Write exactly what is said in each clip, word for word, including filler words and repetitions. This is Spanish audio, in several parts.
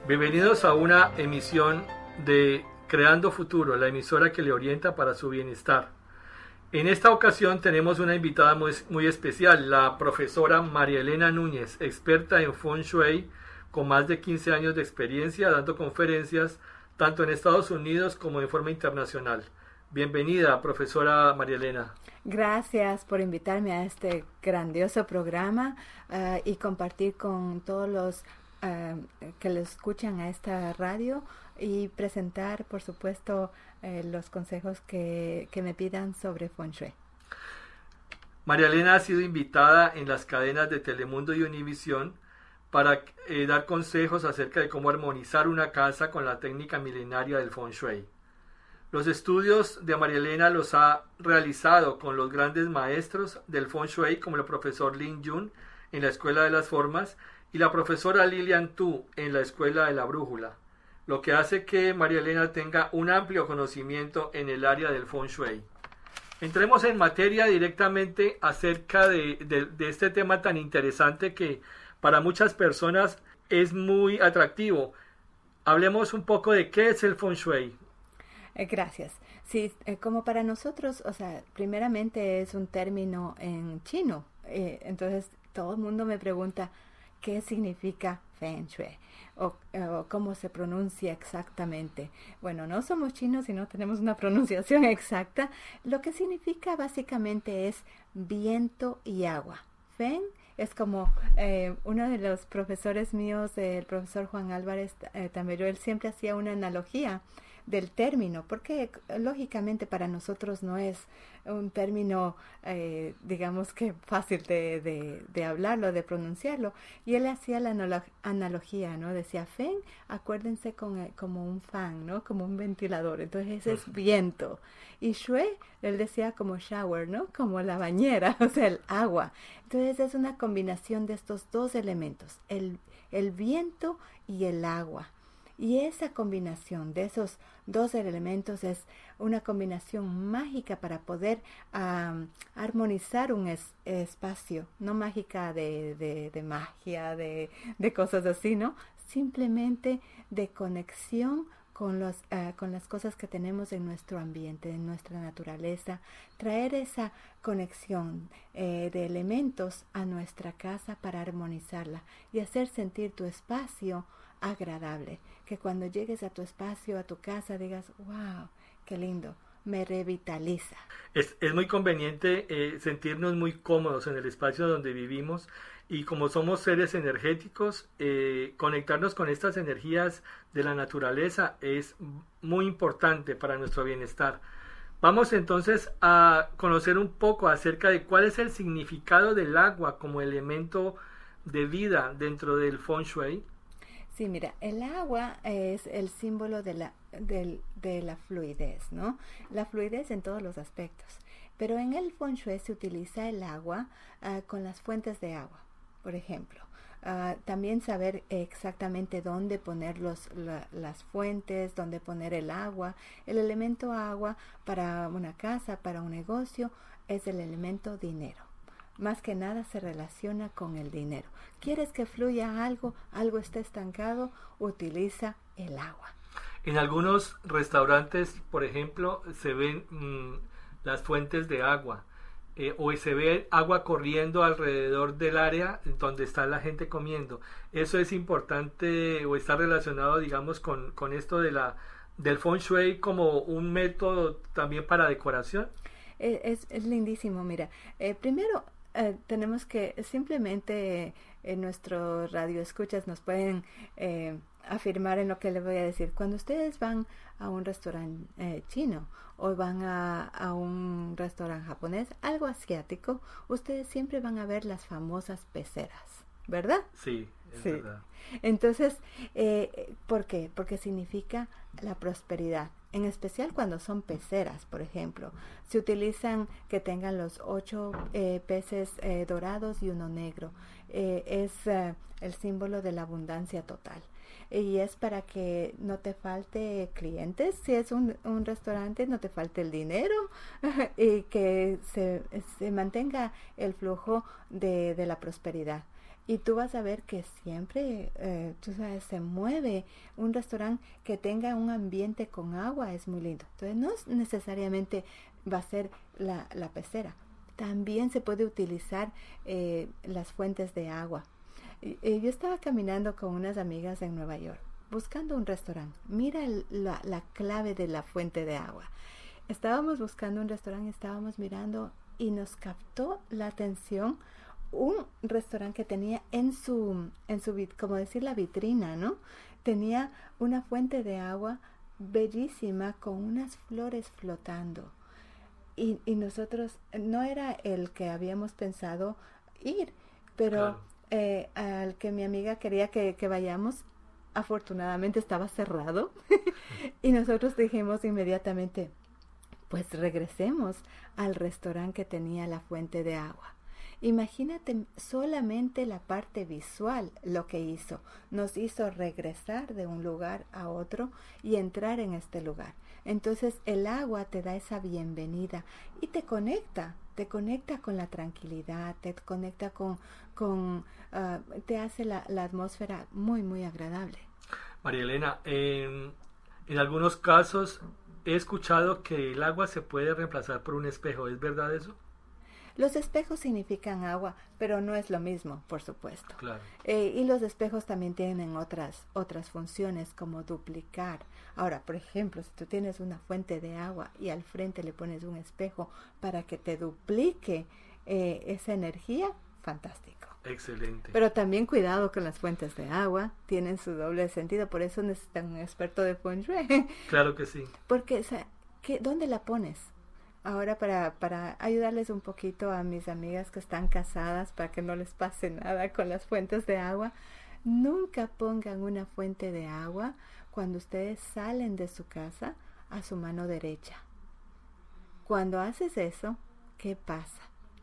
Bienvenidos a una emisión de Creando Futuro, la emisora que le orienta para su bienestar. En esta ocasión tenemos una invitada muy, muy especial, la profesora María Elena Núñez, experta en Feng Shui, con más de quince años de experiencia dando conferencias tanto en Estados Unidos como en forma internacional. Bienvenida, profesora María Elena. Gracias por invitarme a este grandioso programa uh, y compartir con todos los uh, que lo escuchan a esta radio y presentar, por supuesto, eh, los consejos que, que me pidan sobre Feng Shui. María Elena ha sido invitada en las cadenas de Telemundo y Univisión para eh, dar consejos acerca de cómo armonizar una casa con la técnica milenaria del Feng Shui. Los estudios de María Elena los ha realizado con los grandes maestros del Feng Shui como el profesor Lin Yun en la Escuela de las Formas y la profesora Lilian Tu en la Escuela de la Brújula, lo que hace que María Elena tenga un amplio conocimiento en el área del Feng Shui. Entremos en materia directamente acerca de, de, de este tema tan interesante que para muchas personas es muy atractivo. Hablemos un poco de qué es el Feng Shui. Eh, gracias. Sí, eh, como para nosotros, o sea, primeramente es un término en chino. Eh, entonces, todo el mundo me pregunta qué significa Feng Shui o, o cómo se pronuncia exactamente. Bueno, no somos chinos y no tenemos una pronunciación exacta. Lo que significa básicamente es viento y agua. Feng es como eh, uno de los profesores míos, el profesor Juan Álvarez eh, Tambero, él siempre hacía una analogía del término, porque lógicamente para nosotros no es un término, eh, digamos que fácil de, de, de hablarlo, de pronunciarlo, y él hacía la analo- analogía, ¿no? Decía, Feng, acuérdense con, como un fan, ¿no? Como un ventilador, entonces ese es viento, y Shui, él decía como shower, ¿no? Como la bañera, o sea, el agua. Entonces es una combinación de estos dos elementos, el, el viento y el agua. Y esa combinación de esos dos elementos es una combinación mágica para poder um, armonizar un es, espacio, no mágica de, de, de magia, de, de cosas así, ¿no? Simplemente de conexión con, los, uh, con las cosas que tenemos en nuestro ambiente, en nuestra naturaleza, traer esa conexión eh, de elementos a nuestra casa para armonizarla y hacer sentir tu espacio agradable, que cuando llegues a tu espacio, a tu casa, digas, wow, qué lindo, me revitaliza. Es, es muy conveniente eh, sentirnos muy cómodos en el espacio donde vivimos y como somos seres energéticos, eh, conectarnos con estas energías de la naturaleza es muy importante para nuestro bienestar. Vamos entonces a conocer un poco acerca de cuál es el significado del agua como elemento de vida dentro del Feng Shui. Sí, mira, el agua es el símbolo de la, de, de la fluidez, ¿no? La fluidez en todos los aspectos. Pero en el Feng Shui se utiliza el agua uh, con las fuentes de agua, por ejemplo. Uh, también saber exactamente dónde poner los, la, las fuentes, dónde poner el agua. El elemento agua para una casa, para un negocio, es el elemento dinero. Más que nada se relaciona con el dinero. ¿Quieres que fluya algo? ¿Algo está estancado? Utiliza el agua. En algunos restaurantes, por ejemplo, se ven mmm, las fuentes de agua eh, o se ve agua corriendo alrededor del área donde está la gente comiendo. Eso es importante o está relacionado, digamos, con, con esto de la, del Feng Shui como un método también para decoración. Eh, es, es lindísimo, mira. Eh, primero, Eh, tenemos que simplemente en nuestro radio escuchas nos pueden eh, afirmar en lo que les voy a decir. Cuando ustedes van a un restaurante eh, chino o van a, a un restaurante japonés, algo asiático, ustedes siempre van a ver las famosas peceras, ¿verdad? Sí, es sí. verdad. Entonces, eh, ¿por qué? Porque significa la prosperidad. En especial cuando son peceras, por ejemplo. Se utilizan que tengan los ocho eh, peces eh, dorados y uno negro. Eh, es eh, el símbolo de la abundancia total. Y es para que no te falte clientes, si es un, un restaurante, no te falte el dinero y que se, se mantenga el flujo de, de la prosperidad. Y tú vas a ver que siempre, eh, tú sabes, se mueve un restaurante que tenga un ambiente con agua, es muy lindo. Entonces no es necesariamente va a ser la, la pecera. También se puede utilizar eh, las fuentes de agua. Y, y yo estaba caminando con unas amigas en Nueva York, buscando un restaurante. Mira el, la, la clave de la fuente de agua. Estábamos buscando un restaurante, estábamos mirando y nos captó la atención un restaurante que tenía en su, en su, como decir, la vitrina, ¿no? Tenía una fuente de agua bellísima con unas flores flotando. Y, y nosotros, no era el que habíamos pensado ir, pero claro. eh, al que mi amiga quería que, que vayamos, afortunadamente estaba cerrado. Y nosotros dijimos inmediatamente, pues regresemos al restaurante que tenía la fuente de agua. Imagínate solamente la parte visual lo que hizo. Nos hizo regresar de un lugar a otro y entrar en este lugar. Entonces el agua te da esa bienvenida y te conecta, te conecta con la tranquilidad, te conecta con, con uh, te hace la, la atmósfera muy, muy agradable. María Elena, en, en algunos casos he escuchado que el agua se puede reemplazar por un espejo. ¿Es verdad eso? Los espejos significan agua, pero no es lo mismo, por supuesto. Claro. Eh, y los espejos también tienen otras, otras funciones, como duplicar. Ahora, por ejemplo, si tú tienes una fuente de agua y al frente le pones un espejo para que te duplique eh, esa energía, fantástico. Excelente. Pero también cuidado con las fuentes de agua, tienen su doble sentido, por eso necesitan un experto de Feng Shui. Claro que sí. Porque, o sea, ¿qué, ¿dónde la pones? Ahora para, para ayudarles un poquito a mis amigas que están casadas para que no les pase nada con las fuentes de agua, nunca pongan una fuente de agua cuando ustedes salen de su casa a su mano derecha. Cuando haces eso, ¿qué pasa?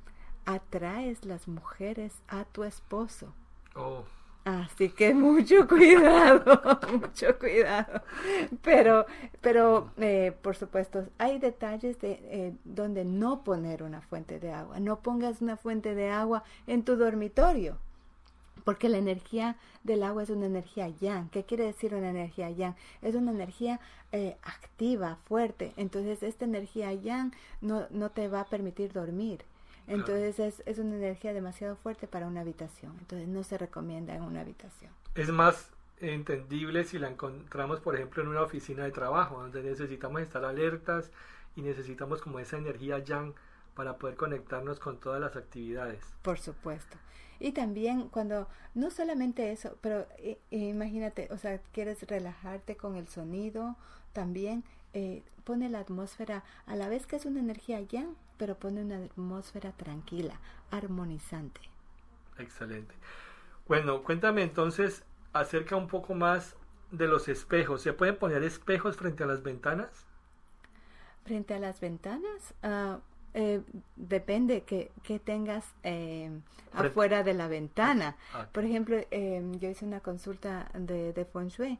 Atraes las mujeres a tu esposo. Oh. Así que mucho cuidado, mucho cuidado. Pero, pero eh, por supuesto, hay detalles de eh, donde no poner una fuente de agua. No pongas una fuente de agua en tu dormitorio, porque la energía del agua es una energía yang. ¿Qué quiere decir una energía yang? Es una energía eh, activa, fuerte. Entonces, esta energía yang no, no te va a permitir dormir. Entonces claro. es, es una energía demasiado fuerte para una habitación. Entonces no se recomienda en una habitación. Es más entendible si la encontramos, por ejemplo, en una oficina de trabajo, donde necesitamos estar alertas y necesitamos como esa energía yang para poder conectarnos con todas las actividades. Por supuesto. Y también cuando, no solamente eso, pero eh, imagínate, o sea, quieres relajarte con el sonido, también eh, pone la atmósfera, a la vez que es una energía yang, pero pone una atmósfera tranquila, armonizante. Excelente. Bueno, cuéntame entonces acerca un poco más de los espejos. ¿Se pueden poner espejos frente a las ventanas? Frente a las ventanas, uh, eh, depende que, que tengas eh, afuera de la ventana. Okay. Por ejemplo, eh, yo hice una consulta de, de Feng Shui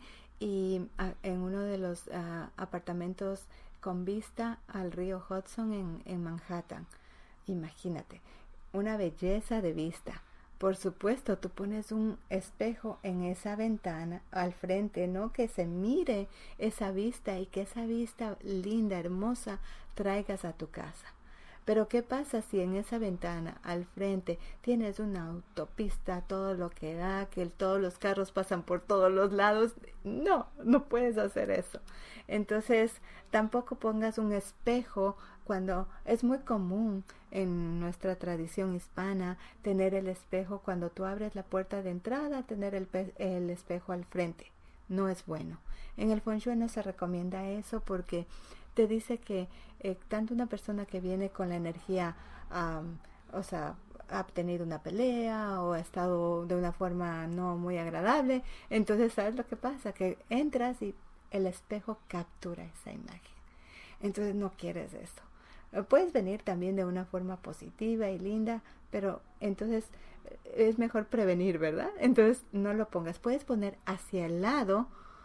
y uh, en uno de los uh, apartamentos con vista al río Hudson en, en Manhattan. Imagínate, una belleza de vista. Por supuesto, tú pones un espejo en esa ventana al frente, ¿no? Que se mire esa vista y que esa vista linda, hermosa, traigas a tu casa. Pero ¿qué pasa si en esa ventana al frente tienes una autopista, todo lo que da, que el, todos los carros pasan por todos los lados? No, no puedes hacer eso. Entonces, tampoco pongas un espejo cuando es muy común en nuestra tradición hispana tener el espejo cuando tú abres la puerta de entrada, tener el, el espejo al frente. No es bueno. En el Feng Shui no se recomienda eso porque te dice que eh, tanto una persona que viene con la energía, um, o sea, ha tenido una pelea o ha estado de una forma no muy agradable, entonces ¿sabes lo que pasa? Que entras y el espejo captura esa imagen. Entonces no quieres eso. Puedes venir también de una forma positiva y linda, pero entonces es mejor prevenir, ¿verdad? Entonces no lo pongas. Puedes poner hacia el lado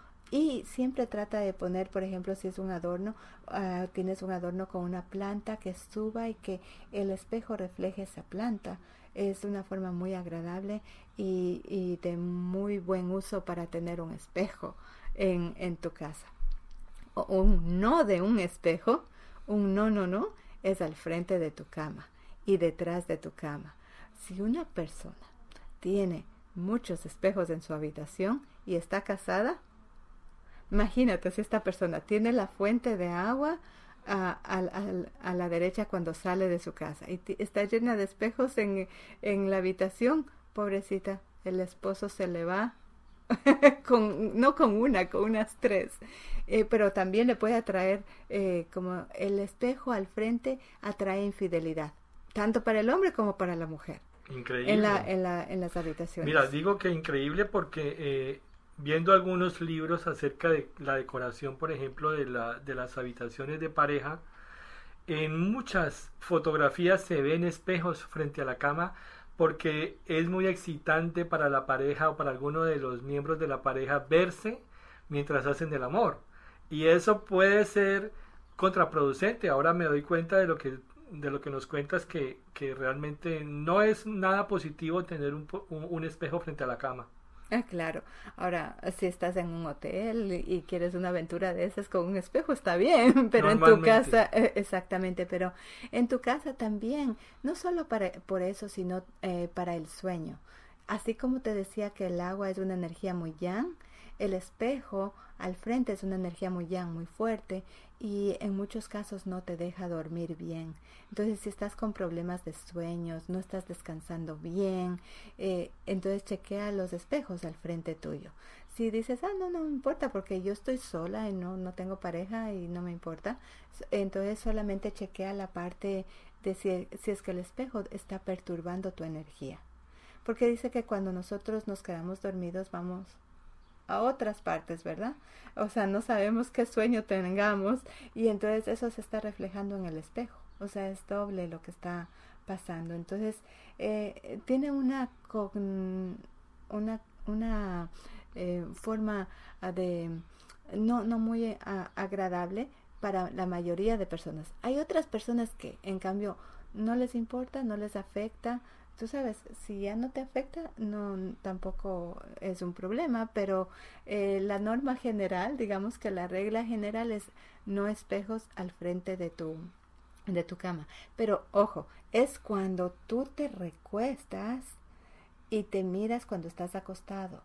y siempre trata de poner, por ejemplo, si es un adorno, uh, tienes un adorno con una planta que suba y que el espejo refleje esa planta. es una forma muy agradable y, y de muy buen uso para tener un espejo en, en tu casa. O un no de un espejo, un no, no, no, es al frente de tu cama y detrás de tu cama. Si una persona tiene muchos espejos en su habitación y está casada, imagínate si esta persona tiene la fuente de agua a, a, a, a la derecha cuando sale de su casa y t- está llena de espejos en, en la habitación, pobrecita, el esposo se le va con, no con una, con unas tres, eh, pero también le puede atraer, eh, como el espejo al frente atrae infidelidad, tanto para el hombre como para la mujer. Increíble. En, la, en, la, en las habitaciones. Mira, digo que increíble porque eh, viendo algunos libros acerca de la decoración, por ejemplo, de, la, de las habitaciones de pareja, en muchas fotografías se ven espejos frente a la cama porque es muy excitante para la pareja o para alguno de los miembros de la pareja verse mientras hacen el amor. Y eso puede ser contraproducente. Ahora me doy cuenta de lo que de lo que nos cuentas, que, que realmente no es nada positivo tener un, un, un espejo frente a la cama. Ah, claro. Ahora, si estás en un hotel y quieres una aventura de esas con un espejo, está bien, pero en tu casa, eh, exactamente, pero en tu casa también, no solo para, por eso, sino eh, para el sueño. Así como te decía que el agua es una energía muy yang, el espejo al frente es una energía muy yang, muy fuerte, y en muchos casos no te deja dormir bien. Entonces, si estás con problemas de sueños, no estás descansando bien, eh, entonces chequea los espejos al frente tuyo. Si dices, ah, no, no me importa porque yo estoy sola y no, no tengo pareja y no me importa, entonces solamente chequea la parte de si, si es que el espejo está perturbando tu energía. Porque dice que cuando nosotros nos quedamos dormidos vamos a otras partes, ¿verdad? O sea, no sabemos qué sueño tengamos y entonces eso se está reflejando en el espejo. O sea, es doble lo que está pasando. Entonces, eh, tiene una con, una una eh, forma de no no muy a, agradable para la mayoría de personas. Hay otras personas que, en cambio, no les importa, no les afecta. Tú sabes, si ya no te afecta, no tampoco es un problema, pero eh, la norma general, digamos que la regla general es no espejos al frente de tu de tu cama. Pero ojo, es cuando tú te recuestas y te miras cuando estás acostado.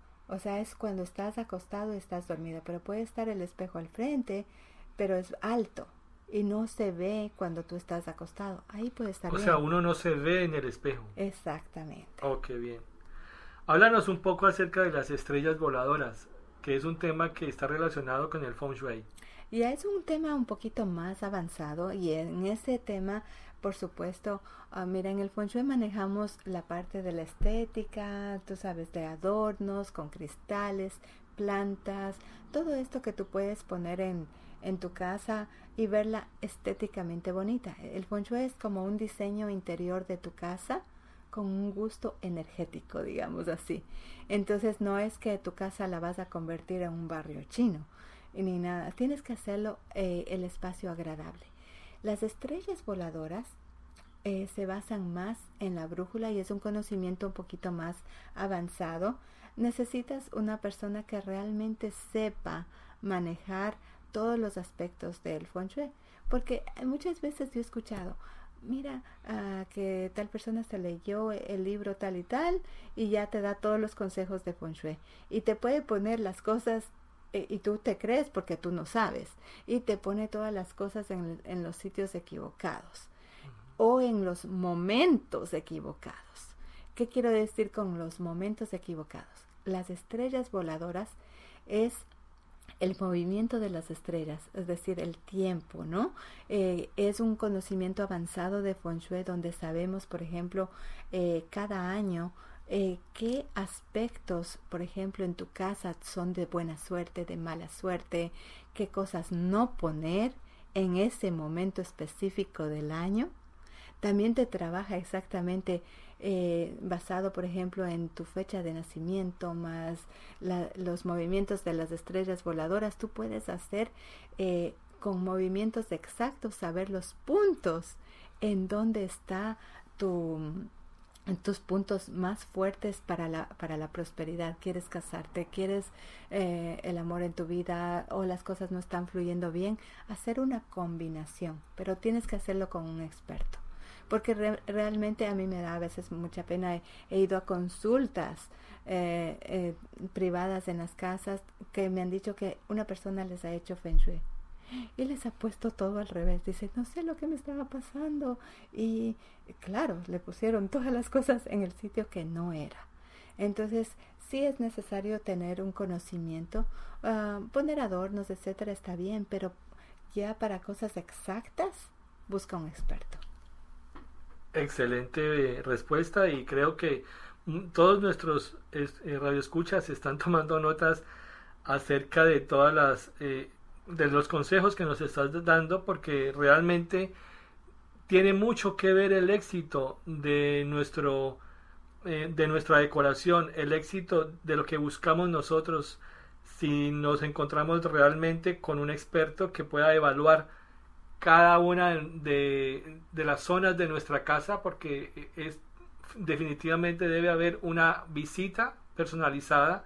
O sea, es cuando estás acostado y estás dormido, pero puede estar el espejo al frente, pero es alto y no se ve cuando tú estás acostado. Ahí puede estar O bien. sea, uno no se ve en el espejo. Exactamente. Oh, qué bien. Háblanos un poco acerca de las estrellas voladoras, que es un tema que está relacionado con el Feng Shui. Ya es un tema un poquito más avanzado y en ese tema, por supuesto, uh, mira, en el Feng Shui manejamos la parte de la estética, tú sabes, de adornos con cristales, plantas, todo esto que tú puedes poner en, en tu casa y verla estéticamente bonita. El Feng Shui es como un diseño interior de tu casa con un gusto energético, digamos así. Entonces no es que tu casa la vas a convertir en un barrio chino ni nada, tienes que hacerlo eh, el espacio agradable. Las estrellas voladoras eh, se basan más en la brújula y es un conocimiento un poquito más avanzado. Necesitas una persona que realmente sepa manejar todos los aspectos del Feng Shui, porque muchas veces yo he escuchado, mira, uh, que tal persona se leyó el libro tal y tal y ya te da todos los consejos de Feng Shui y te puede poner las cosas eh, y tú te crees porque tú no sabes y te pone todas las cosas en, en los sitios equivocados o en los momentos equivocados. ¿Qué quiero decir con los momentos equivocados? Las estrellas voladoras es el movimiento de las estrellas, es decir, el tiempo, ¿no? Eh, es un conocimiento avanzado de Feng Shui donde sabemos, por ejemplo, eh, cada año eh, qué aspectos, por ejemplo, en tu casa son de buena suerte, de mala suerte, qué cosas no poner en ese momento específico del año. También te trabaja exactamente eh, basado, por ejemplo, en tu fecha de nacimiento, más la, los movimientos de las estrellas voladoras. Tú puedes hacer eh, con movimientos exactos, saber los puntos en donde está tu, tus puntos más fuertes para la, para la prosperidad. Quieres casarte, quieres eh, el amor en tu vida o las cosas no están fluyendo bien, hacer una combinación, pero tienes que hacerlo con un experto. Porque re, realmente a mí me da a veces mucha pena. He, he ido a consultas eh, eh, privadas en las casas que me han dicho que una persona les ha hecho Feng Shui y les ha puesto todo al revés. Dice, no sé lo que me estaba pasando. Y claro, le pusieron todas las cosas en el sitio que no era. Entonces, sí es necesario tener un conocimiento. Uh, poner adornos, etcétera, está bien, pero ya para cosas exactas, busca un experto. Excelente respuesta, y creo que todos nuestros eh, radioescuchas están tomando notas acerca de todas las eh, de los consejos que nos estás dando, porque realmente tiene mucho que ver el éxito de nuestro eh, de nuestra decoración, el éxito de lo que buscamos nosotros, si nos encontramos realmente con un experto que pueda evaluar cada una de, de las zonas de nuestra casa, porque es definitivamente debe haber una visita personalizada.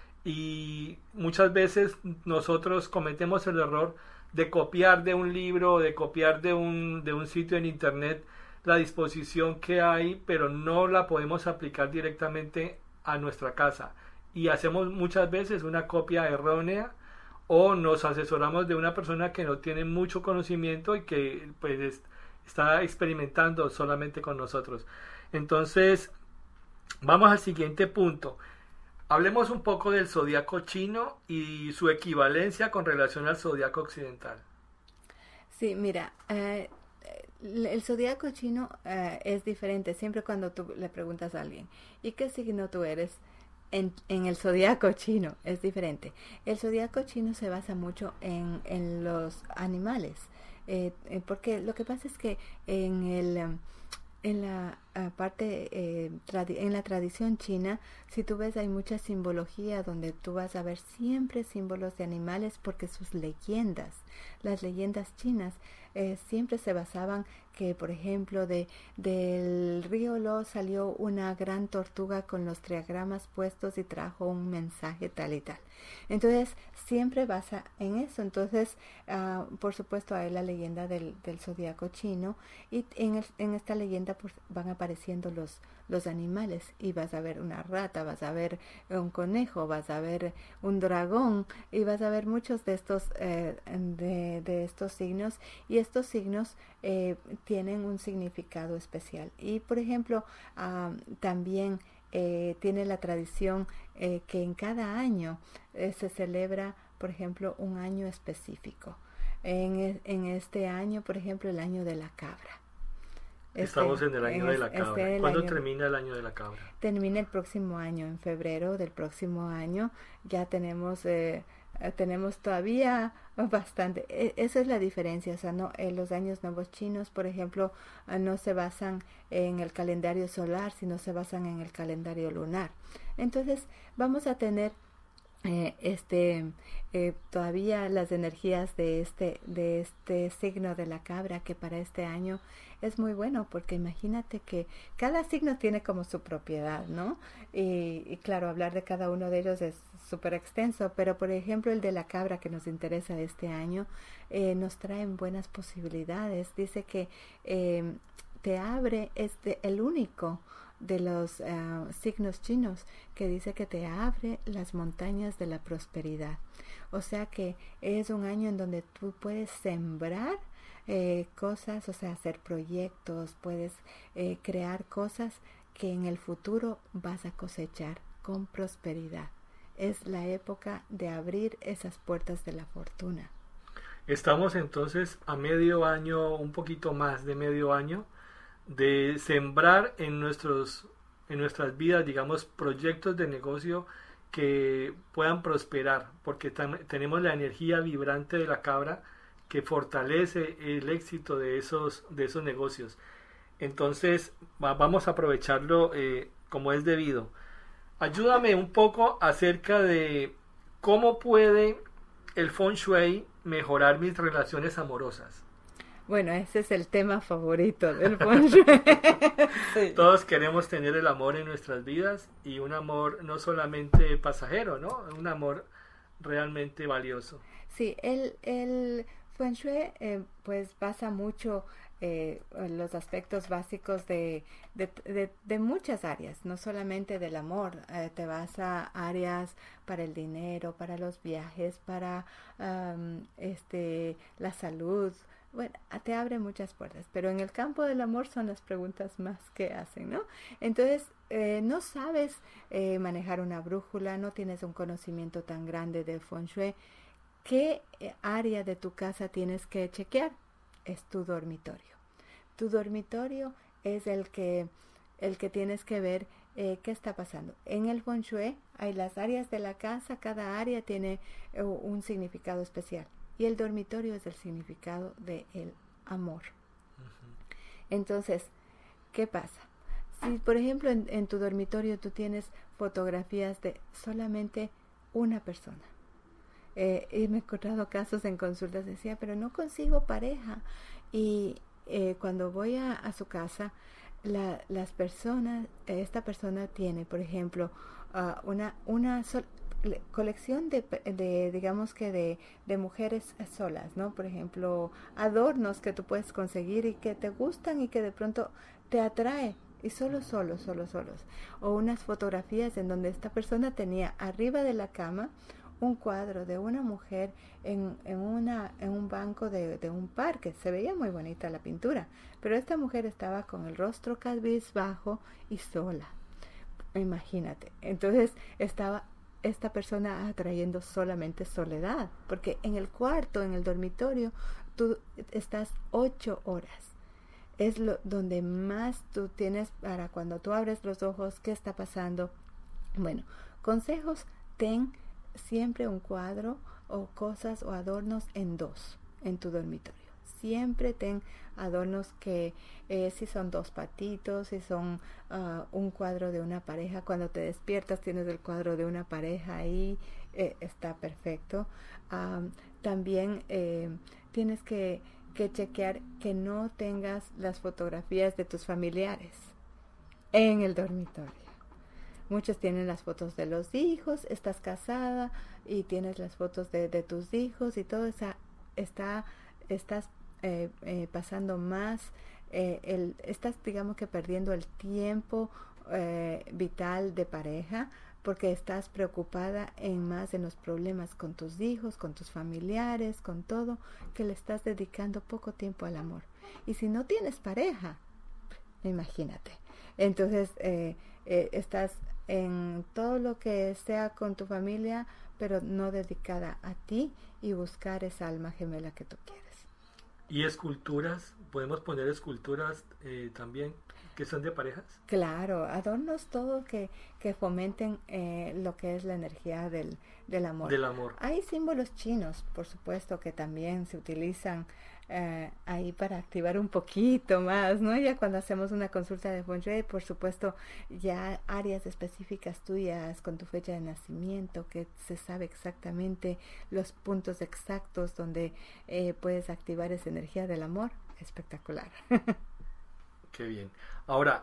Y muchas veces nosotros cometemos el error de copiar de un libro, de copiar de un, de un sitio en internet la disposición que hay, pero no la podemos aplicar directamente a nuestra casa. Y hacemos muchas veces una copia errónea, o nos asesoramos de una persona que no tiene mucho conocimiento y que pues es, está experimentando solamente con nosotros. Entonces, vamos al siguiente punto. Hablemos un poco del zodiaco chino y su equivalencia con relación al zodiaco occidental. Sí, mira, eh, el zodiaco chino eh, es diferente. Siempre cuando tú le preguntas a alguien, ¿y qué signo tú eres? En, en el zodiaco chino es diferente. El zodiaco chino se basa mucho en, en los animales, eh, eh, porque lo que pasa es que en el en la uh, parte eh, tradi- en la tradición china, si tú ves, hay mucha simbología donde tú vas a ver siempre símbolos de animales, porque sus leyendas, las leyendas chinas eh, siempre se basaban que, por ejemplo, de del río Lo salió una gran tortuga con los triagramas puestos y trajo un mensaje tal y tal. Entonces, siempre basa en eso. Entonces, uh, por supuesto, hay la leyenda del, del zodiaco chino, y en, el, en esta leyenda pues, van apareciendo los, los animales, y vas a ver una rata, vas a ver un conejo, vas a ver un dragón, y vas a ver muchos de estos, eh, de, de estos signos, y estos signos eh, tienen un significado especial. Y, por ejemplo, uh, también eh, tiene la tradición eh, que en cada año eh, se celebra, por ejemplo, un año específico. En, en este año, por ejemplo, el año de la cabra. Estamos este, en el año en de la este, cabra. ¿Cuándo año, termina el año de la cabra? Termina el próximo año, en febrero del próximo año. Ya tenemos eh, tenemos todavía bastante. E- esa es la diferencia. O sea, no, eh, los años nuevos chinos, por ejemplo, eh, no se basan en el calendario solar, sino se basan en el calendario lunar. Entonces, vamos a tener Eh, este eh, todavía las energías de este de este signo de la cabra, que para este año es muy bueno, porque imagínate que cada signo tiene como su propiedad, ¿no? Y, y claro, hablar de cada uno de ellos es súper extenso, pero por ejemplo el de la cabra, que nos interesa este año, eh, nos traen buenas posibilidades. Dice que eh, te abre, este el único de los uh, signos chinos que dice que te abre las montañas de la prosperidad. O sea que es un año en donde tú puedes sembrar eh, cosas, o sea, hacer proyectos, puedes eh, crear cosas que en el futuro vas a cosechar con prosperidad. Es la época de abrir esas puertas de la fortuna. Estamos entonces a medio año, un poquito más de medio año, de sembrar en nuestros en nuestras vidas, digamos, proyectos de negocio que puedan prosperar, porque tam- tenemos la energía vibrante de la cabra que fortalece el éxito de esos de esos negocios. Entonces va- vamos a aprovecharlo eh, como es debido. Ayúdame un poco acerca de cómo puede el Feng Shui mejorar mis relaciones amorosas. Bueno, ese es el tema favorito del Feng Shui. Sí. Todos queremos tener el amor en nuestras vidas y un amor no solamente pasajero, ¿no? Un amor realmente valioso. Sí, el, el Feng Shui eh, pues basa mucho eh, los aspectos básicos de, de, de, de muchas áreas, no solamente del amor, eh, te basa áreas para el dinero, para los viajes, para um, este, la salud. Bueno, te abre muchas puertas, pero en el campo del amor son las preguntas más que hacen, ¿no? Entonces, eh, no sabes eh, manejar una brújula, no tienes un conocimiento tan grande de Feng Shui. ¿Qué área de tu casa tienes que chequear? Es tu dormitorio. Tu dormitorio es el que, el que tienes que ver eh, qué está pasando. En el Feng Shui hay las áreas de la casa, cada área tiene uh, un significado especial. Y el dormitorio es el significado del amor. Uh-huh. Entonces, ¿qué pasa? Si, por ejemplo, en, en tu dormitorio tú tienes fotografías de solamente una persona. Eh, y me he encontrado casos en consultas, decía, pero no consigo pareja. Y eh, cuando voy a, a su casa, la, las personas, esta persona tiene, por ejemplo, uh, una, una sol- colección de, de digamos que de, de mujeres solas, ¿no? Por ejemplo, adornos que tú puedes conseguir y que te gustan y que de pronto te atrae. Y solo, solo, solo, solos. O unas fotografías en donde esta persona tenía arriba de la cama un cuadro de una mujer en, en, una, en un banco de, de un parque. Se veía muy bonita la pintura, pero esta mujer estaba con el rostro cabizbajo y sola. Imagínate. Entonces estaba esta persona atrayendo solamente soledad, porque en el cuarto, en el dormitorio, tú estás ocho horas. Es lo donde más tú tienes para cuando tú abres los ojos, ¿qué está pasando? Bueno, consejos, ten siempre un cuadro o cosas o adornos en dos en tu dormitorio. Siempre ten adornos que eh, si son dos patitos, si son uh, un cuadro de una pareja, cuando te despiertas tienes el cuadro de una pareja ahí, eh, está perfecto. Um, también eh, tienes que, que chequear que no tengas las fotografías de tus familiares en el dormitorio. Muchos tienen las fotos de los hijos, estás casada y tienes las fotos de, de tus hijos y todo esa está, estás eh, eh, pasando más, eh, el, estás digamos que perdiendo el tiempo eh, vital de pareja porque estás preocupada en más en los problemas con tus hijos, con tus familiares, con todo, que le estás dedicando poco tiempo al amor. Y si no tienes pareja, imagínate. Entonces, eh, eh, estás en todo lo que sea con tu familia, pero no dedicada a ti y buscar esa alma gemela que tú quieres. ¿Y esculturas? ¿Podemos poner esculturas eh, también que son de parejas? Claro, adornos todo que, que fomenten eh, lo que es la energía del, del amor. Del amor. Hay símbolos chinos, por supuesto, que también se utilizan eh, ahí para activar un poquito más, ¿no? Ya cuando hacemos una consulta de Feng Shui, por supuesto, ya áreas específicas tuyas con tu fecha de nacimiento, que se sabe exactamente los puntos exactos donde eh, puedes activar esa energía del amor. Espectacular. Qué bien. Ahora,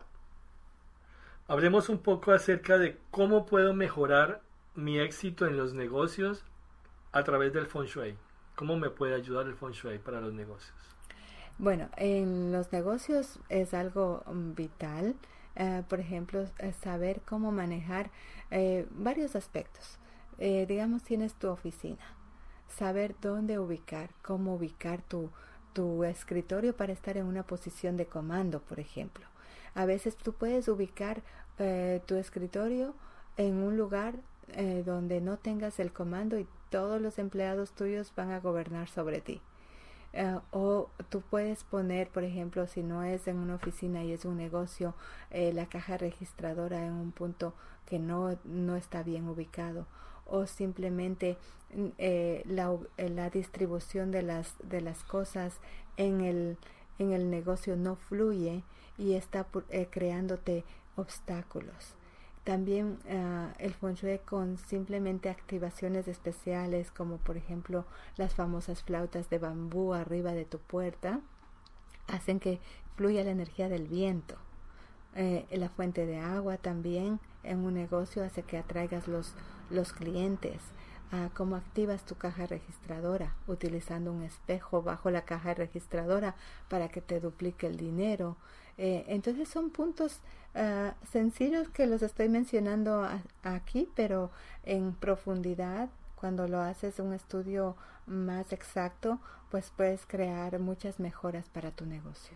hablemos un poco acerca de cómo puedo mejorar mi éxito en los negocios a través del Feng Shui. ¿Cómo me puede ayudar el Feng Shui para los negocios? Bueno, en los negocios es algo um, vital. Uh, por ejemplo, saber cómo manejar eh, varios aspectos. Eh, digamos, tienes tu oficina. Saber dónde ubicar, cómo ubicar tu, tu escritorio para estar en una posición de comando, por ejemplo. A veces tú puedes ubicar eh, tu escritorio en un lugar eh, donde no tengas el comando y todos los empleados tuyos van a gobernar sobre ti. Uh, o tú puedes poner, por ejemplo, si no es en una oficina y es un negocio, eh, la caja registradora en un punto que no, no está bien ubicado. O simplemente eh, la, la distribución de las, de las cosas en el, en el negocio no fluye y está eh, creándote obstáculos. También uh, el Feng Shui con simplemente activaciones especiales como por ejemplo las famosas flautas de bambú arriba de tu puerta hacen que fluya la energía del viento. Eh, la fuente de agua también en un negocio hace que atraigas los, los clientes. Uh, cómo activas tu caja registradora utilizando un espejo bajo la caja registradora para que te duplique el dinero. Eh, entonces son puntos uh, sencillos que los estoy mencionando a, aquí, pero en profundidad, cuando lo haces un estudio más exacto, pues puedes crear muchas mejoras para tu negocio.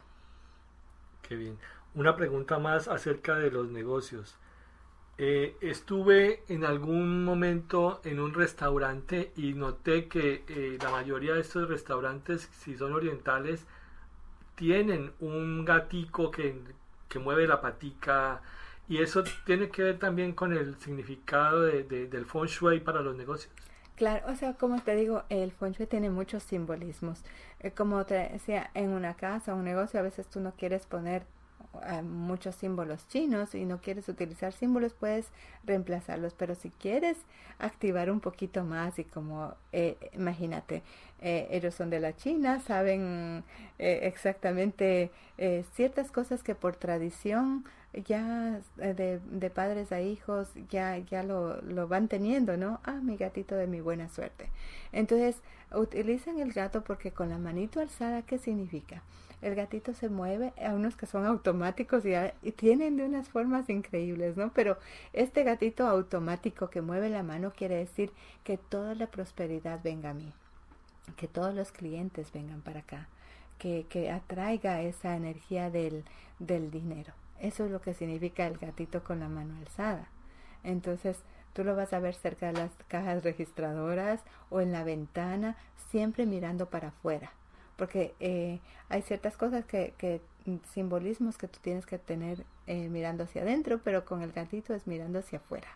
Qué bien. Una pregunta más acerca de los negocios. Eh, estuve en algún momento en un restaurante y noté que eh, la mayoría de estos restaurantes, si son orientales, tienen un gatico que, que mueve la patica, y eso tiene que ver también con el significado de, de, del Feng Shui para los negocios. Claro, o sea, como te digo, el Feng Shui tiene muchos simbolismos. Eh, como te decía, en una casa, un negocio, a veces tú no quieres poner uh, muchos símbolos chinos y no quieres utilizar símbolos, puedes reemplazarlos. Pero si quieres activar un poquito más y como, eh, imagínate, eh, ellos son de la China, saben eh, exactamente eh, ciertas cosas que por tradición ya de, de padres a hijos ya ya lo, lo van teniendo, ¿no? Ah, mi gatito de mi buena suerte. Entonces utilizan el gato porque con la manito alzada, ¿qué significa? El gatito se mueve, a unos que son automáticos y, a, y tienen de unas formas increíbles, ¿no? Pero este gatito automático que mueve la mano quiere decir que toda la prosperidad venga a mí, que todos los clientes vengan para acá, que, que atraiga esa energía del, del dinero. Eso es lo que significa el gatito con la mano alzada. Entonces, tú lo vas a ver cerca de las cajas registradoras o en la ventana, siempre mirando para afuera. Porque eh, hay ciertas cosas que, que, simbolismos que tú tienes que tener eh, mirando hacia adentro, pero con el gatito es mirando hacia afuera.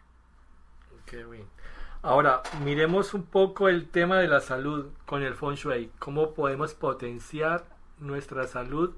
Qué bien. Ahora, miremos un poco el tema de la salud con el Feng Shui. ¿Cómo podemos potenciar nuestra salud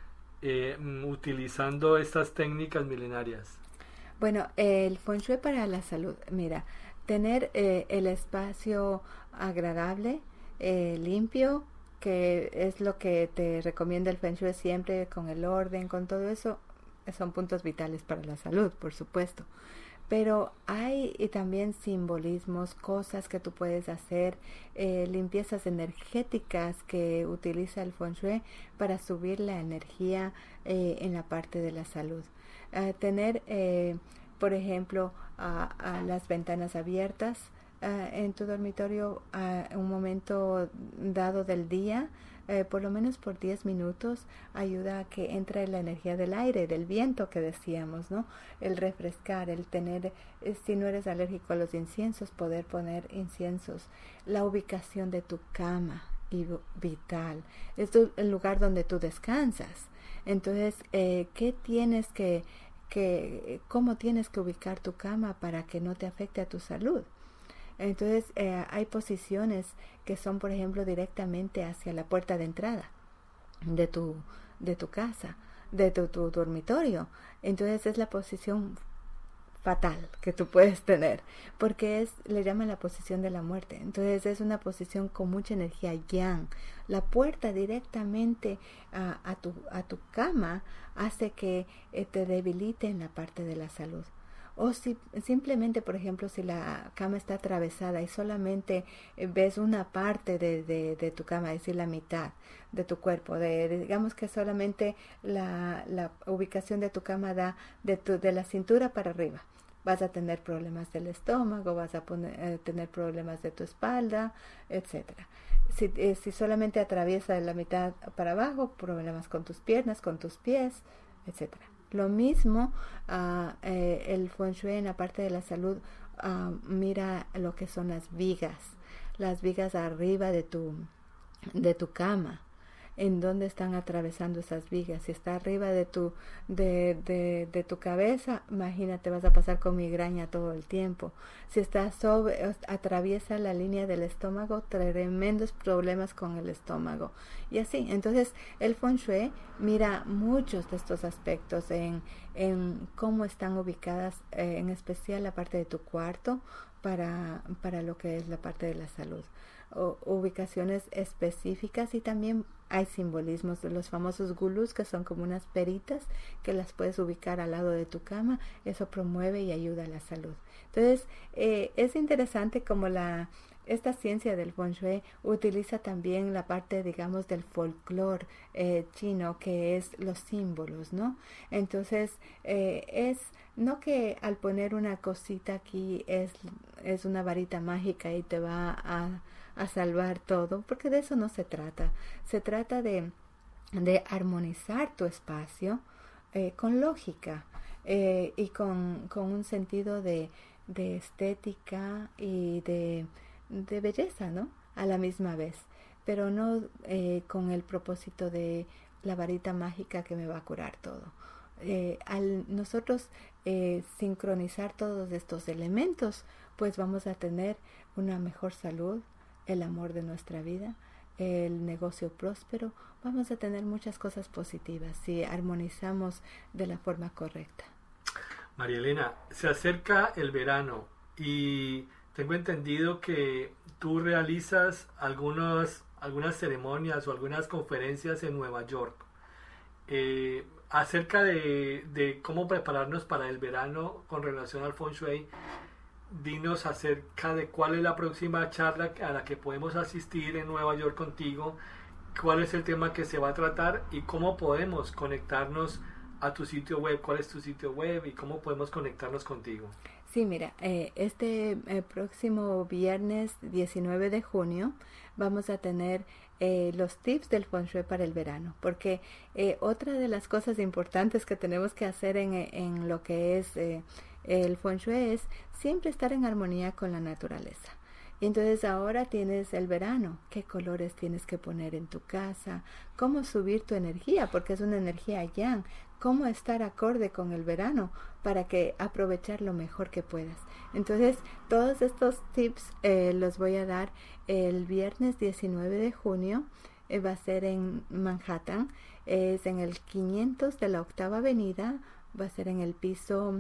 Eh, utilizando estas técnicas milenarias? Bueno, el Feng Shui para la salud, mira, tener eh, el espacio agradable, eh, limpio, que es lo que te recomienda el Feng Shui siempre, con el orden, con todo eso, son puntos vitales para la salud, por supuesto. Pero hay y también simbolismos, cosas que tú puedes hacer, eh, limpiezas energéticas que utiliza el Feng Shui para subir la energía eh, en la parte de la salud. Uh, tener, eh, por ejemplo, uh, uh, las ventanas abiertas uh, en tu dormitorio a uh, un momento dado del día, Eh, por lo menos por diez minutos, ayuda a que entre la energía del aire, del viento que decíamos, ¿no? El refrescar, el tener, eh, si no eres alérgico a los inciensos, poder poner inciensos. La ubicación de tu cama, y vital. Es tu, el lugar donde tú descansas. Entonces, eh, ¿qué tienes que, que, cómo tienes que ubicar tu cama para que no te afecte a tu salud? Entonces eh, hay posiciones que son, por ejemplo, directamente hacia la puerta de entrada de tu, de tu casa, de tu, tu dormitorio. Entonces es la posición fatal que tú puedes tener, porque es, le llaman la posición de la muerte. Entonces es una posición con mucha energía yang. La puerta directamente a, a, tu, a tu cama hace que eh, te debilite en la parte de la salud. O si simplemente, por ejemplo, si la cama está atravesada y solamente ves una parte de, de, de tu cama, es decir, la mitad de tu cuerpo, de, de, digamos que solamente la, la ubicación de tu cama da de, tu, de la cintura para arriba, vas a tener problemas del estómago, vas a poner, eh, tener problemas de tu espalda, etcétera. Si, eh, si solamente atraviesa de la mitad para abajo, problemas con tus piernas, con tus pies, etcétera. Lo mismo, uh, eh, el Feng Shui en la parte de la salud uh, mira lo que son las vigas, las vigas arriba de tu, de tu cama, en dónde están atravesando esas vigas. Si está arriba de tu, de, de, de tu cabeza, imagínate, vas a pasar con migraña todo el tiempo. Si está sobre, atraviesa la línea del estómago, tremendos problemas con el estómago. Y así, entonces el Feng Shui mira muchos de estos aspectos en, en cómo están ubicadas, eh, en especial la parte de tu cuarto, para, para lo que es la parte de la salud. O, ubicaciones específicas, y también hay simbolismos de los famosos gulus, que son como unas peritas que las puedes ubicar al lado de tu cama. Eso promueve y ayuda a la salud. Entonces, eh, es interesante como la esta ciencia del Feng Shui utiliza también la parte, digamos, del folclore eh, chino, que es los símbolos, ¿no? Entonces, eh, es no que al poner una cosita aquí es, es una varita mágica y te va a, a salvar todo, porque de eso no se trata. Se trata de, de armonizar tu espacio eh, con lógica eh, y con, con un sentido de, de estética y de de belleza, ¿no? A la misma vez, pero no eh, con el propósito de la varita mágica que me va a curar todo. Eh, al nosotros eh, sincronizar todos estos elementos, pues vamos a tener una mejor salud, el amor de nuestra vida, el negocio próspero, vamos a tener muchas cosas positivas si armonizamos de la forma correcta. María Elena, se acerca el verano y tengo entendido que tú realizas algunas, algunas ceremonias o algunas conferencias en Nueva York eh, acerca de, de cómo prepararnos para el verano con relación al Feng Shui. Dinos acerca de cuál es la próxima charla a la que podemos asistir en Nueva York contigo, cuál es el tema que se va a tratar y cómo podemos conectarnos a tu sitio web, cuál es tu sitio web y cómo podemos conectarnos contigo. Sí, mira, eh, este eh, próximo viernes diecinueve de junio vamos a tener eh, los tips del Feng Shui para el verano, porque eh, otra de las cosas importantes que tenemos que hacer en, en lo que es eh, el Feng Shui es siempre estar en armonía con la naturaleza. Y entonces ahora tienes el verano, qué colores tienes que poner en tu casa, cómo subir tu energía, porque es una energía yang, cómo estar acorde con el verano para que aprovechar lo mejor que puedas. Entonces, todos estos tips eh, los voy a dar el viernes diecinueve de junio, eh, va a ser en Manhattan, es en el quinientos de la Octava Avenida, va a ser en el piso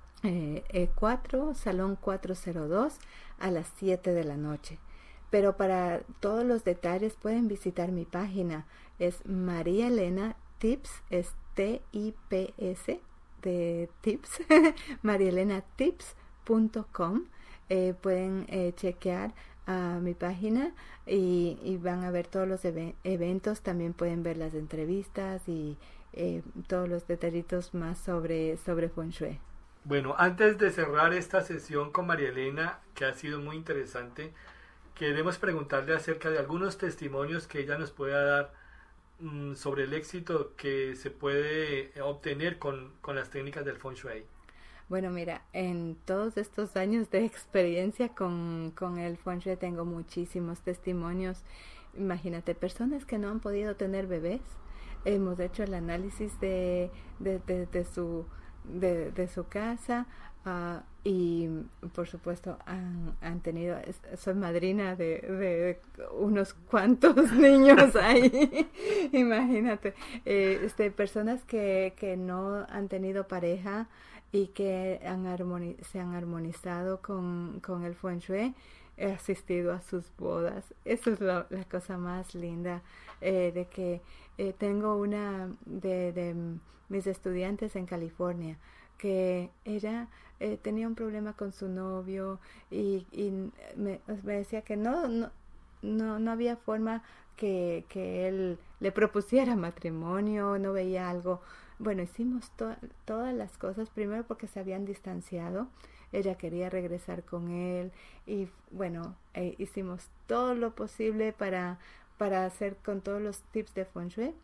eh, eh, cuatro, salón cuatrocientos dos, a las siete de la noche. Pero para todos los detalles pueden visitar mi página, es María Elena Tips, es T I P S de tips, maría elena tips punto com. Eh, pueden eh, chequear a uh, mi página y, y van a ver todos los ev- eventos, también pueden ver las entrevistas y eh, todos los detallitos más sobre, sobre Feng Shui. Bueno, antes de cerrar esta sesión con María Elena, que ha sido muy interesante, queremos preguntarle acerca de algunos testimonios que ella nos pueda dar sobre el éxito que se puede obtener con, con las técnicas del Feng Shui. Bueno, mira, en todos estos años de experiencia con, con el Feng Shui tengo muchísimos testimonios. Imagínate, personas que no han podido tener bebés. Hemos hecho el análisis de, de, de, de, su, de, de su casa uh, y por supuesto han, han tenido, soy madrina de, de unos cuantos niños ahí. Imagínate, eh, este, personas que, que no han tenido pareja y que han armoni- se han armonizado con, con el Feng Shui. He asistido a sus bodas. Eso es lo, la cosa más linda, eh, de que eh, tengo una de, de mis estudiantes en California que ella eh, tenía un problema con su novio y, y me, me decía que no, no, no, no había forma que, que él le propusiera matrimonio, no veía algo. Bueno, hicimos to- todas las cosas, primero porque se habían distanciado. Ella quería regresar con él y bueno, eh, hicimos todo lo posible para, para hacer con todos los tips de Feng Shui.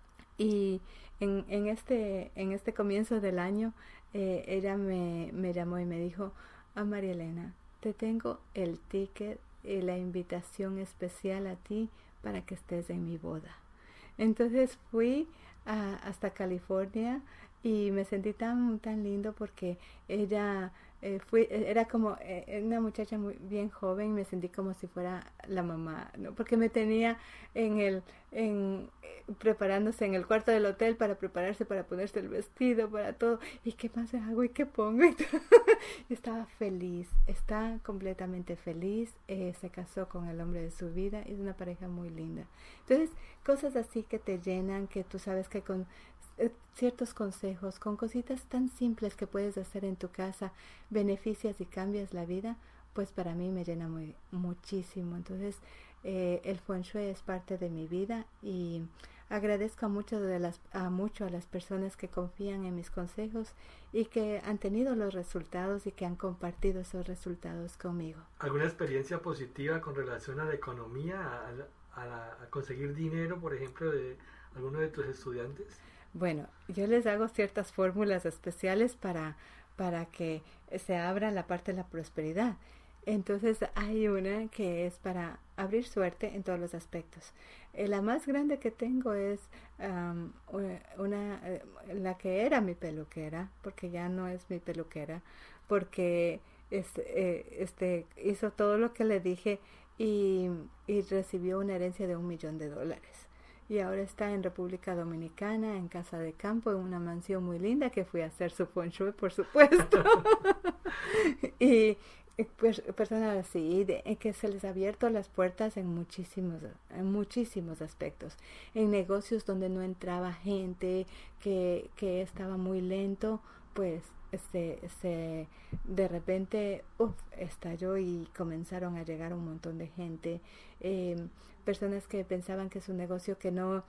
Y en, en, este, en este comienzo del año, eh, ella me, me llamó y me dijo: ah, María Elena, te tengo el ticket y la invitación especial a ti para que estés en mi boda. Entonces fui a, hasta California y me sentí tan, tan lindo porque ella Eh, fui, era como eh, una muchacha muy bien joven, me sentí como si fuera la mamá, ¿no? Porque me tenía en el, en, eh, preparándose en el cuarto del hotel para prepararse, para ponerse el vestido, para todo, y qué más hago y qué pongo, y estaba feliz, está completamente feliz, eh, se casó con el hombre de su vida, es una pareja muy linda. Entonces, cosas así que te llenan, que tú sabes que con ciertos consejos, con cositas tan simples que puedes hacer en tu casa, beneficias y cambias la vida, pues para mí me llena muy, muchísimo. Entonces, eh, el Feng Shui es parte de mi vida y agradezco a mucho, de las, a mucho a las personas que confían en mis consejos y que han tenido los resultados y que han compartido esos resultados conmigo. ¿Alguna experiencia positiva con relación a la economía, a, a, la, a conseguir dinero, por ejemplo, de alguno de tus estudiantes? Bueno, yo les hago ciertas fórmulas especiales para, para que se abra la parte de la prosperidad. Entonces hay una que es para abrir suerte en todos los aspectos. Eh, la más grande que tengo es um, una, eh, la que era mi peluquera, porque ya no es mi peluquera, porque este, eh, este hizo todo lo que le dije y, y recibió una herencia de un millón de dólares. Y ahora está en República Dominicana, en casa de campo, en una mansión muy linda que fui a hacer su Feng Shui, por supuesto. y pues, personas así, de, que se les ha abierto las puertas en muchísimos, en muchísimos aspectos. En negocios donde no entraba gente, que, que estaba muy lento, pues se, se de repente uf, estalló y comenzaron a llegar un montón de gente. Eh, personas que pensaban que su negocio que no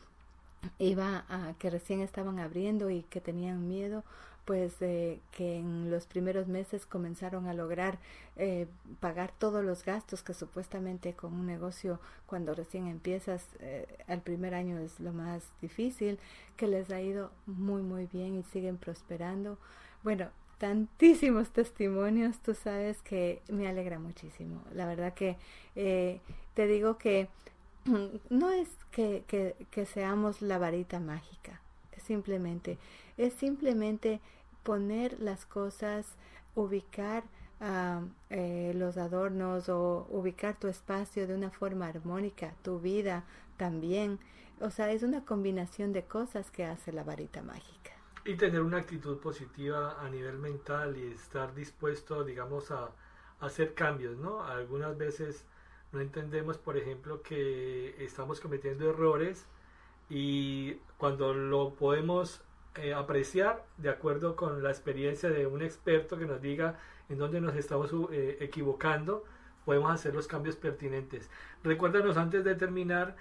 iba a, que recién estaban abriendo y que tenían miedo, pues eh, que en los primeros meses comenzaron a lograr eh, pagar todos los gastos que supuestamente con un negocio cuando recién empiezas eh, al primer año es lo más difícil, que les ha ido muy muy bien y siguen prosperando. Bueno, tantísimos testimonios, tú sabes que me alegra muchísimo. La verdad que eh, te digo que no es que, que, que seamos la varita mágica, simplemente, es simplemente poner las cosas, ubicar uh, eh, los adornos o ubicar tu espacio de una forma armónica, tu vida también. O sea, es una combinación de cosas que hace la varita mágica. Y tener una actitud positiva a nivel mental y estar dispuesto, digamos, a, a hacer cambios, ¿no? Algunas veces no entendemos, por ejemplo, que estamos cometiendo errores y cuando lo podemos eh, apreciar de acuerdo con la experiencia de un experto que nos diga en dónde nos estamos eh, equivocando, podemos hacer los cambios pertinentes. Recuérdanos antes de terminar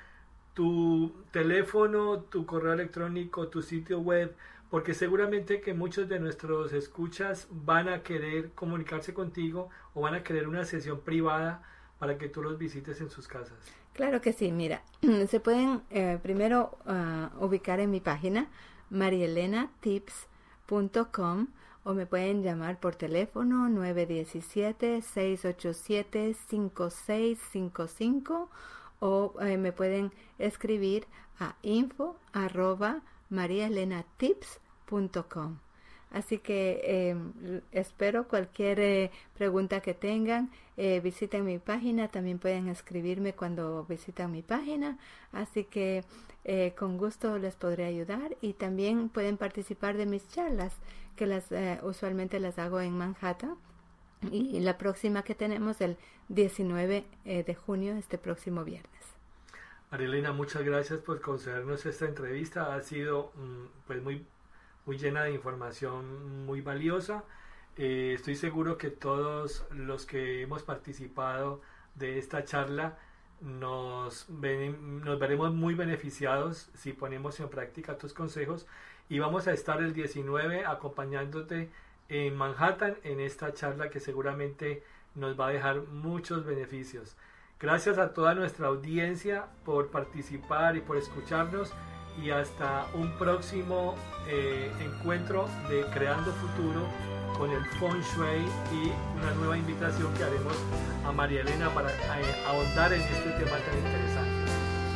tu teléfono, tu correo electrónico, tu sitio web, porque seguramente que muchos de nuestros escuchas van a querer comunicarse contigo o van a querer una sesión privada para que tú los visites en sus casas. Claro que sí, mira, se pueden eh, primero uh, ubicar en mi página marielena tips punto com o me pueden llamar por teléfono nueve uno siete, seis ocho siete, cinco seis cinco cinco o eh, me pueden escribir a info arroba mariaelenatips punto com. Así que eh, espero cualquier eh, pregunta que tengan, eh, visiten mi página, también pueden escribirme cuando visitan mi página, así que eh, con gusto les podré ayudar y también pueden participar de mis charlas, que las eh, usualmente las hago en Manhattan y la próxima que tenemos el diecinueve eh, de junio, este próximo viernes. Marielena, muchas gracias por concedernos esta entrevista, ha sido mm, pues muy muy llena de información muy valiosa. Eh, estoy seguro que todos los que hemos participado de esta charla nos, ven, nos veremos muy beneficiados si ponemos en práctica tus consejos y vamos a estar el diecinueve acompañándote en Manhattan en esta charla que seguramente nos va a dejar muchos beneficios. Gracias a toda nuestra audiencia por participar y por escucharnos. Y hasta un próximo eh, encuentro de Creando Futuro con el Feng Shui y una nueva invitación que haremos a Marielena para eh, ahondar en este tema tan interesante.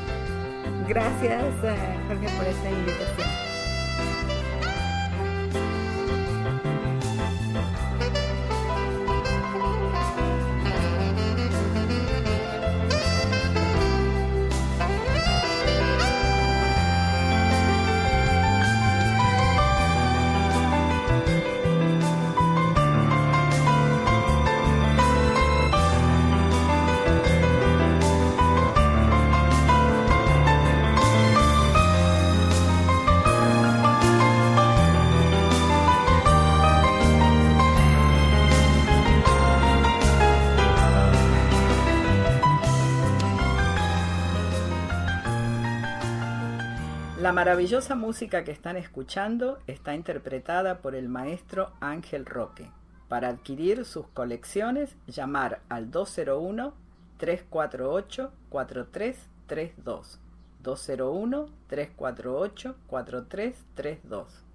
Gracias, eh, Jorge, por esta invitación. La maravillosa música que están escuchando está interpretada por el maestro Ángel Roque. Para adquirir sus colecciones, llamar al dos cero uno, tres cuatro ocho, cuatro tres tres dos. dos cero uno, tres cuatro ocho, cuatro tres tres dos.